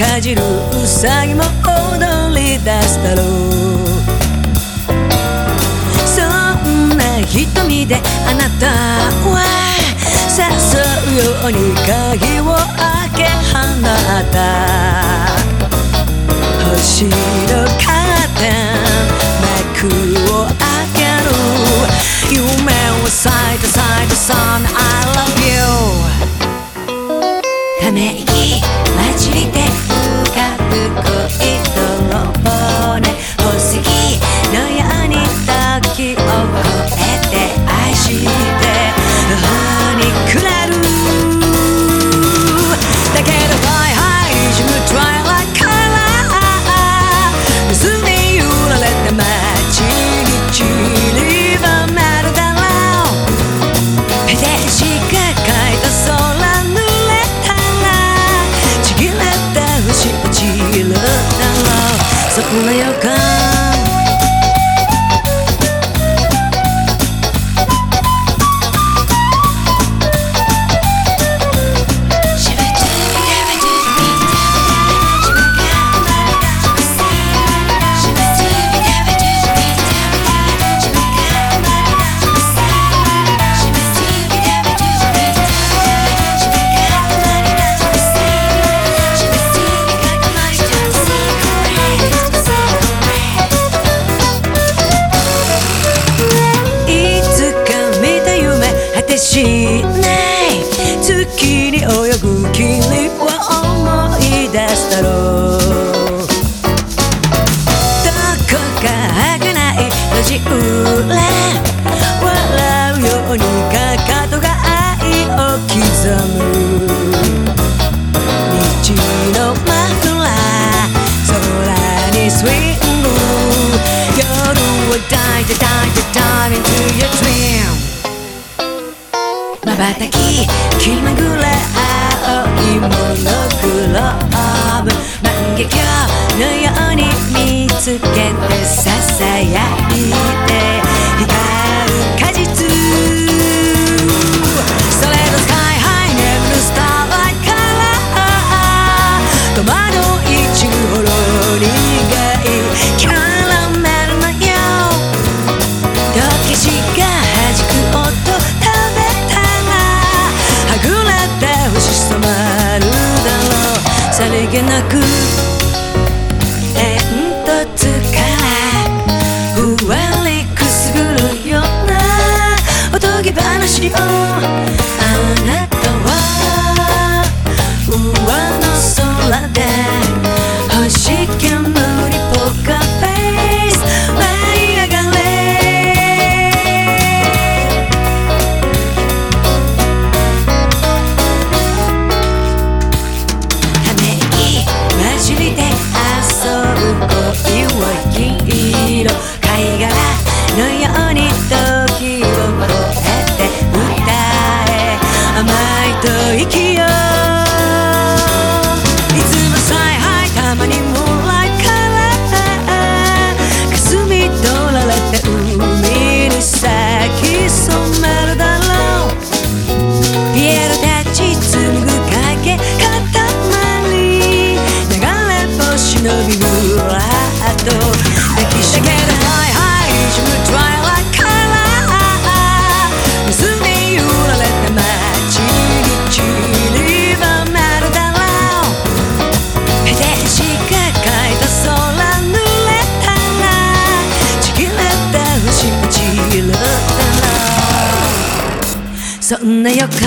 かじるウサギも踊り出すだろう。そんな瞳であなたは誘うように鍵を開け放った星のカーテン幕を開ける。夢を咲いた咲いた Sun I love you。 ため息混じりで深く恋泥棒ね。宝石のように時を超えて愛して頬にくれる。だけど Fly high 沈む Twilight color 水に揺られて街に散りばめるだろう。ページが書いた空濡れたらちぎれた星落ちるだろう。そんな予感しない月に泳ぐ君を思い出すだろう。どこか儚い路地裏笑うようにかかとが愛を刻む。虹のマフラー空にスイング。夜を抱いて抱いて Dive into your dream。瞬き気まぐれ青いモノクローブ万華鏡のように見つけてささやいて光る果実。それのスカイハイ眠るスターライトから戸惑い散るほど苦いキャラメルのよう溶けしが弾く音染まるだろう。さりげなく煙突からふわりくすぐるようなおとぎ話をあなたは上の空で星煙にポーカーフェイス舞い上がれ。恋は金色貝殻のように時を越えて歌え甘い吐息よ。いつも采配たまにもらいから霞取られて海に咲き染めるだろう。ピエロたち紡ぐ影塊流れ星のビブラ抱きしめる Fly high 沈む Twilight color 水に揺られて街に散りばめるだろう。ページが書いた空濡れたらちぎれた星落ちるだろう。そんな予感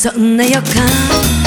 そんな予感